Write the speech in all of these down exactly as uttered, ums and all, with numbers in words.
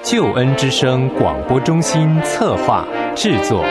救恩之声广播中心策划制作。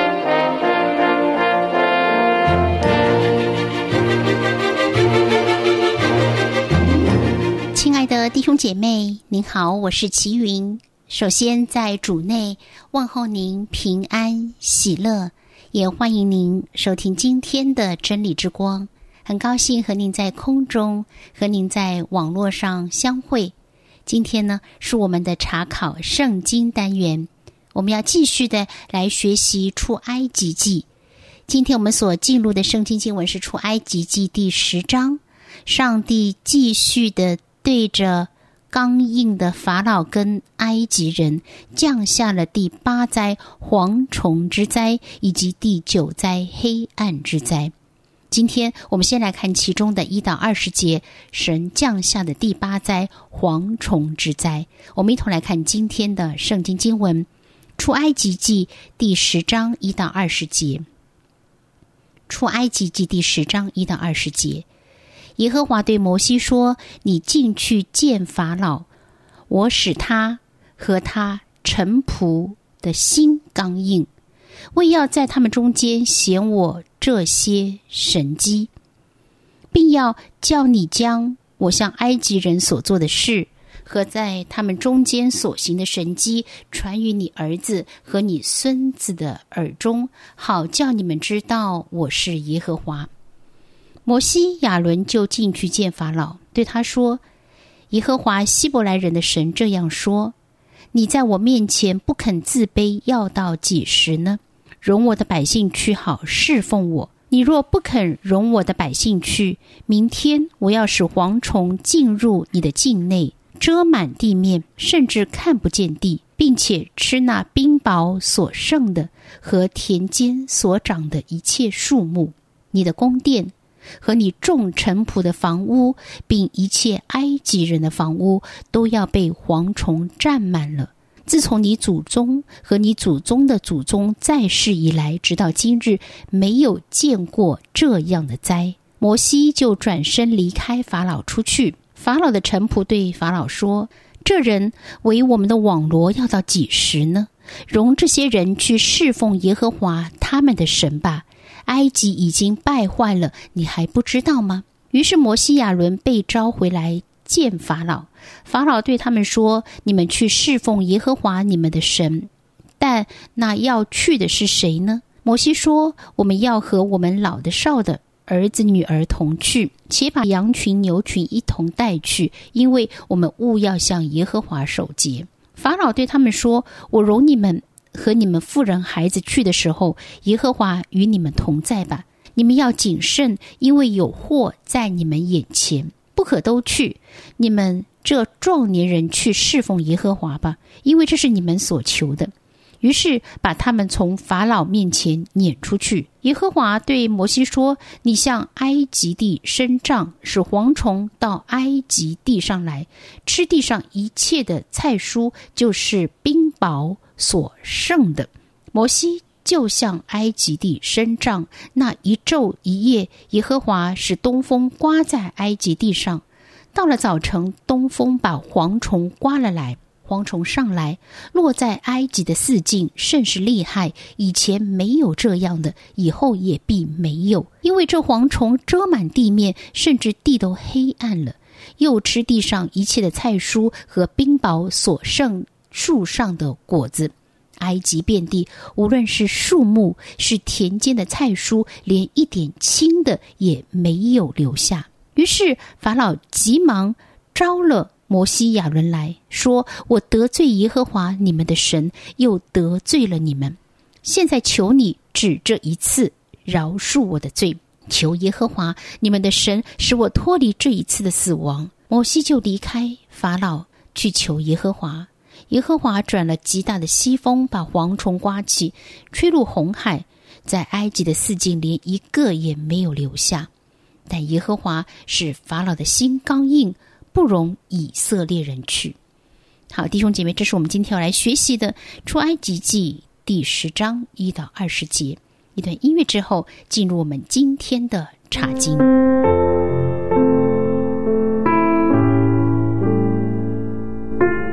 亲爱的弟兄姐妹，您好，我是齐云。首先在主内问候您平安喜乐，也欢迎您收听今天的真理之光。很高兴和您在空中，和您在网络上相会。今天呢，是我们的查考圣经单元，我们要继续的来学习出埃及记。今天我们所进入的圣经经文是出埃及记第十章，上帝继续的对着刚硬的法老跟埃及人降下了第八灾蝗虫之灾，以及第九灾黑暗之灾。今天我们先来看其中的一到二十节，神降下的第八灾蝗虫之灾。我们一同来看今天的圣经经文，出埃及记第十章一到二十节。出埃及记第十章一到二十节，耶和华对摩西说：你进去见法老，我使他和他臣仆的心刚硬，为要在他们中间显我这些神迹，并要叫你将我向埃及人所做的事和在他们中间所行的神迹传于你儿子和你孙子的耳中，好叫你们知道我是耶和华。摩西亚伦就进去见法老，对他说：耶和华希伯来人的神这样说，你在我面前不肯自卑，要到几时呢？容我的百姓去好侍奉我。你若不肯容我的百姓去，明天我要使蝗虫进入你的境内，遮满地面，甚至看不见地，并且吃那冰雹所剩的和田间所长的一切树木。你的宫殿和你众臣仆的房屋，并一切埃及人的房屋，都要被蝗虫占满了。自从你祖宗和你祖宗的祖宗在世以来，直到今日，没有见过这样的灾。摩西就转身离开法老出去。法老的臣仆对法老说：这人为我们的网罗要到几时呢？容这些人去侍奉耶和华他们的神吧。埃及已经败坏了，你还不知道吗？于是摩西亚伦被召回来见法老，法老对他们说：你们去侍奉耶和华你们的神，但那要去的是谁呢？摩西说：我们要和我们老的少的儿子女儿同去，且把羊群牛群一同带去，因为我们务要向耶和华守节。法老对他们说：我容你们和你们妇人孩子去的时候，耶和华与你们同在吧。你们要谨慎，因为有祸在你们眼前，不可都去。你们这壮年人去侍奉耶和华吧，因为这是你们所求的。于是把他们从法老面前撵出去。耶和华对摩西说：你向埃及地伸杖，使蝗虫到埃及地上来，吃地上一切的菜蔬，就是冰雹所剩的。摩西就向埃及地伸杖，那一昼一夜，耶和华使东风刮在埃及地上。到了早晨，东风把蝗虫刮了来，蝗虫上来，落在埃及的四境，甚是厉害，以前没有这样的，以后也必没有。因为这蝗虫遮满地面，甚至地都黑暗了，又吃地上一切的菜蔬和冰雹所剩树上的果子。埃及遍地，无论是树木，是田间的菜蔬，连一点青的也没有留下。于是法老急忙招了摩西亚伦来说：我得罪耶和华你们的神，又得罪了你们，现在求你只这一次饶恕我的罪，求耶和华你们的神使我脱离这一次的死亡。摩西就离开法老去求耶和华。耶和华转了极大的西风，把蝗虫刮起，吹入红海，在埃及的四境连一个也没有留下。但耶和华使法老的心刚硬，不容以色列人去。好，弟兄姐妹，这是我们今天要来学习的出埃及记第十章一到二十节。一段音乐之后，进入我们今天的查经。弟兄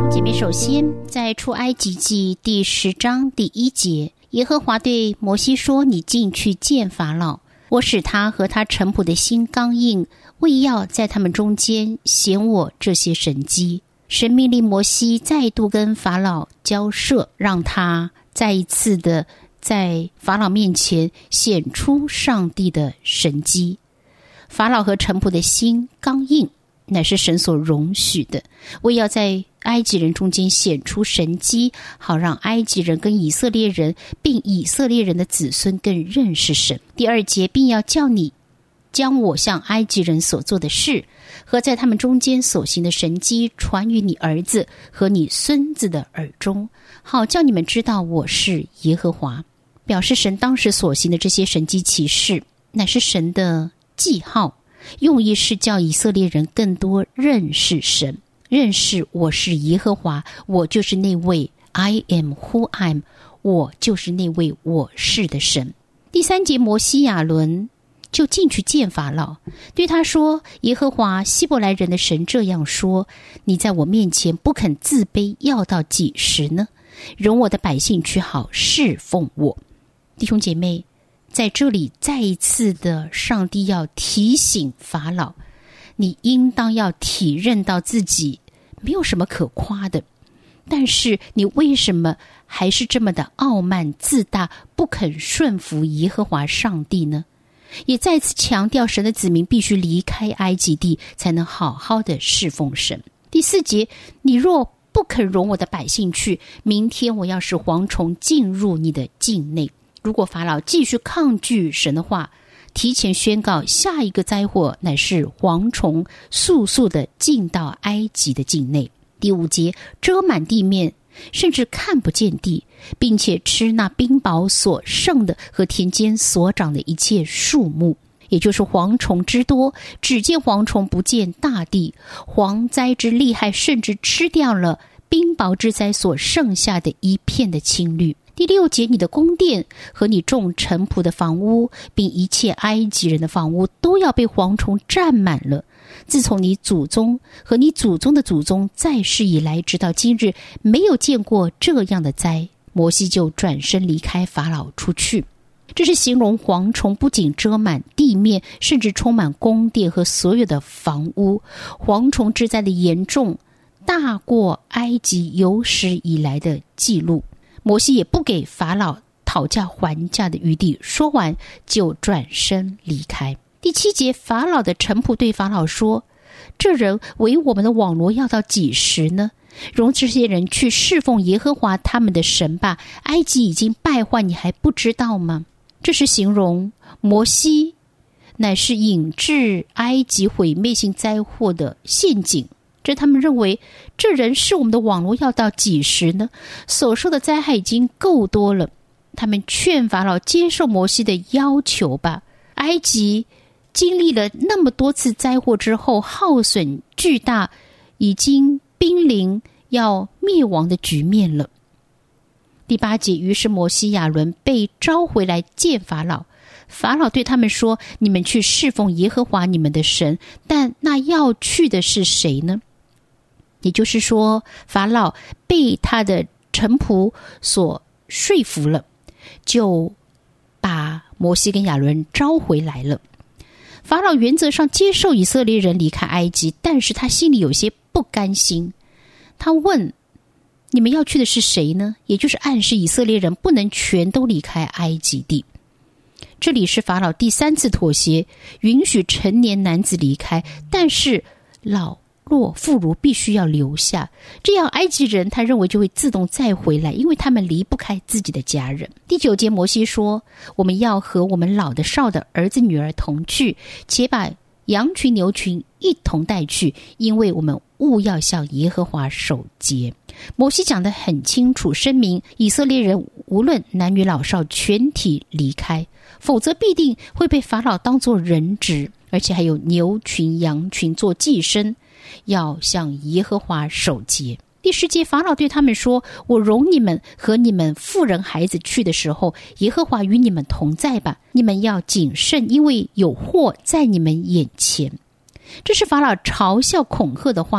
姐妹，首先在出埃及记第十章第一节，耶和华对摩西说：你进去见法老，我使他和他臣仆的心刚硬，为要在他们中间显我这些神迹。神命令摩西再度跟法老交涉，让他再一次的在法老面前显出上帝的神迹。法老和臣仆的心刚硬，乃是神所容许的，为要在埃及人中间显出神迹，好让埃及人跟以色列人并以色列人的子孙更认识神。第二节，并要叫你将我向埃及人所做的事和在他们中间所行的神迹传于你儿子和你孙子的耳中，好叫你们知道我是耶和华。表示神当时所行的这些神迹奇事乃是神的记号，用意是叫以色列人更多认识神，认识我是耶和华，我就是那位 I am who I am， 我就是那位我是的神。第三节，摩西亚伦就进去见法老，对他说：耶和华希伯来人的神这样说，你在我面前不肯自卑，要到几时呢？容我的百姓去好侍奉我。弟兄姐妹，在这里再一次的，上帝要提醒法老，你应当要体认到自己没有什么可夸的，但是你为什么还是这么的傲慢自大，不肯顺服耶和华上帝呢？也再次强调神的子民必须离开埃及地，才能好好的侍奉神。第四节，你若不肯容我的百姓去，明天我要使蝗虫进入你的境内。如果法老继续抗拒神的话，提前宣告下一个灾祸乃是蝗虫速速的进到埃及的境内。第五节，遮满地面，甚至看不见地，并且吃那冰雹所剩的和田间所长的一切树木，也就是蝗虫之多，只见蝗虫不见大地，蝗灾之厉害，甚至吃掉了冰雹之灾所剩下的一片的青绿。第六节，你的宫殿和你众臣仆的房屋，并一切埃及人的房屋，都要被蝗虫占满了。自从你祖宗和你祖宗的祖宗在世以来，直到今日，没有见过这样的灾。摩西就转身离开法老出去。这是形容蝗虫不仅遮满地面，甚至充满宫殿和所有的房屋。蝗虫之灾的严重大过埃及有史以来的记录。摩西也不给法老讨价还价的余地，说完就转身离开。第七节，法老的臣仆对法老说：这人为我们的网罗要到几时呢？容这些人去侍奉耶和华他们的神吧，埃及已经败坏，你还不知道吗？这是形容摩西乃是引致埃及毁灭性灾祸的陷阱。这他们认为，这人是我们的网罗要到几时呢？所受的灾害已经够多了。他们劝法老接受摩西的要求吧。埃及经历了那么多次灾祸之后，耗损巨大，已经濒临要灭亡的局面了。第八节，于是摩西亚伦被召回来见法老。法老对他们说：你们去侍奉耶和华你们的神，但那要去的是谁呢？也就是说，法老被他的臣仆所说服了，就把摩西跟亚伦召回来了。法老原则上接受以色列人离开埃及，但是他心里有些不甘心。他问：你们要去的是谁呢？也就是暗示以色列人不能全都离开埃及地。这里是法老第三次妥协，允许成年男子离开，但是老弱妇孺必须要留下，这样埃及人他认为就会自动再回来，因为他们离不开自己的家人。第九节，摩西说：我们要和我们老的少的儿子女儿同去，且把羊群牛群一同带去，因为我们务要向耶和华守节。摩西讲得很清楚，声明以色列人无论男女老少全体离开，否则必定会被法老当作人质，而且还有牛群羊群做寄生，要向耶和华守节。第十节，法老对他们说：我容你们和你们妇人孩子去的时候，耶和华与你们同在吧，你们要谨慎，因为有祸在你们眼前。这是法老嘲笑恐吓的话，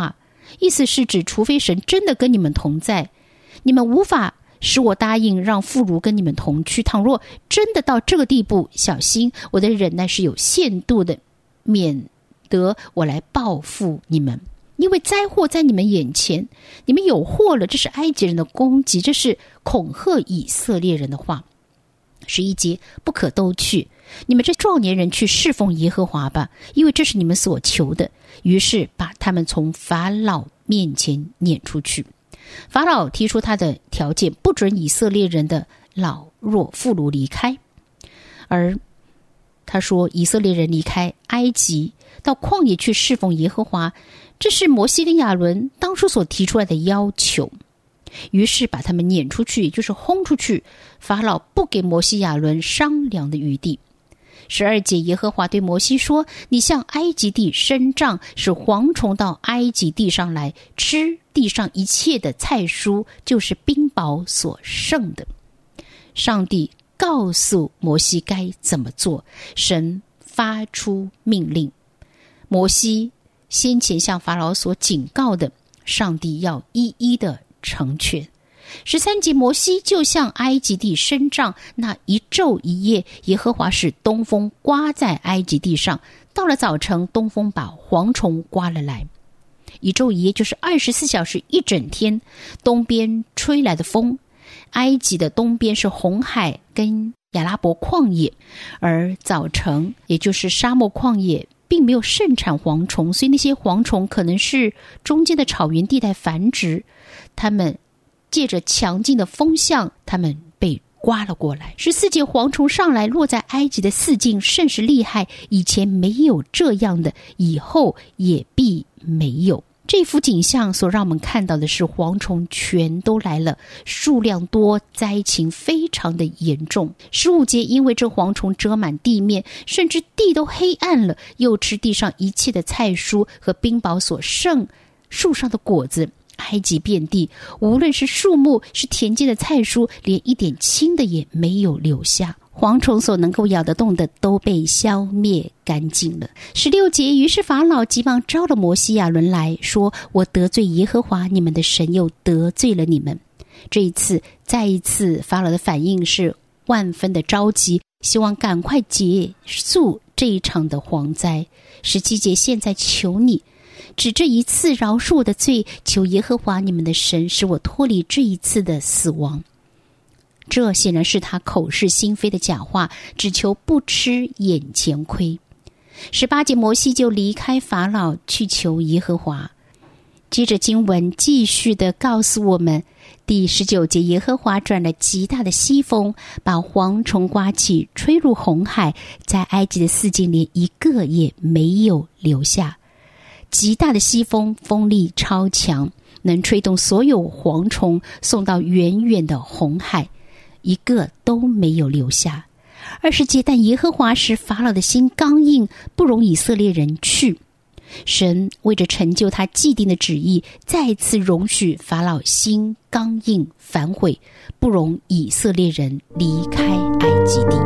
意思是指除非神真的跟你们同在，你们无法使我答应让妇孺跟你们同去。倘若真的到这个地步，小心我的忍耐是有限度的，免得我来报复你们。因为灾祸在你们眼前，你们有祸了，这是埃及人的攻击，这是恐吓以色列人的话。十一节，不可都去，你们这壮年人去侍奉耶和华吧，因为这是你们所求的。于是把他们从法老面前撵出去。法老提出他的条件，不准以色列人的老弱妇孺离开，而他说以色列人离开埃及到旷野去侍奉耶和华，这是摩西跟亚伦当初所提出来的要求。于是把他们撵出去，也就是轰出去。法老不给摩西亚伦商量的余地。十二节，耶和华对摩西说，你向埃及地伸杖，使蝗虫到埃及地上来，吃地上一切的菜蔬，就是冰雹所剩的。上帝告诉摩西该怎么做，神发出命令。摩西先前向法老所警告的，上帝要一一的成全。十三节，摩西就向埃及地伸杖，那一昼一夜，耶和华使东风刮在埃及地上，到了早晨，东风把蝗虫刮了来。一昼一夜就是二十四小时，一整天，东边吹来的风。埃及的东边是红海跟亚拉伯旷野，而早晨也就是沙漠旷野并没有盛产蝗虫，所以那些蝗虫可能是中间的草原地带繁殖，它们借着强劲的风向，它们被刮了过来。十四节，蝗虫上来落在埃及的四境，甚是厉害，以前没有这样的，以后也必没有。这幅景象所让我们看到的是蝗虫全都来了，数量多，灾情非常的严重。十五节，因为这蝗虫遮满地面，甚至地都黑暗了，又吃地上一切的菜蔬和冰雹所剩树上的果子，埃及遍地，无论是树木是田间的菜蔬，连一点青的也没有留下。蝗虫所能够咬得动的都被消灭干净了。十六节，于是法老急忙招了摩西亚伦来说，我得罪耶和华你们的神，又得罪了你们。这一次再一次法老的反应是万分的着急，希望赶快结束这一场的蝗灾。十七节，现在求你只这一次饶恕我的罪，求耶和华你们的神使我脱离这一次的死亡。这显然是他口是心非的假话，只求不吃眼前亏。十八节，摩西就离开法老去求耶和华。接着经文继续的告诉我们，第十九节，耶和华转了极大的西风，把蝗虫刮起，吹入红海，在埃及的四境连一个也没有留下。极大的西风，风力超强，能吹动所有蝗虫送到远远的红海，一个都没有留下。二十节，但耶和华使法老的心刚硬，不容以色列人去。神为着成就他既定的旨意，再次容许法老心刚硬反悔，不容以色列人离开埃及地。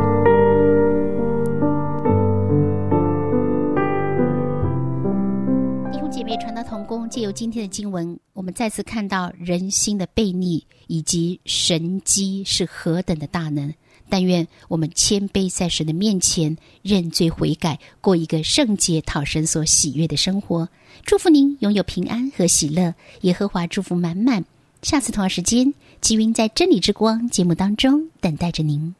弟兄姐妹，传道同工，借由今天的经文，我们再次看到人心的悖逆以及神机是何等的大能。但愿我们谦卑在神的面前，认罪悔改，过一个圣洁讨神所喜悦的生活。祝福您拥有平安和喜乐，耶和华祝福满满。下次同样时间，吉云在真理之光节目当中等待着您。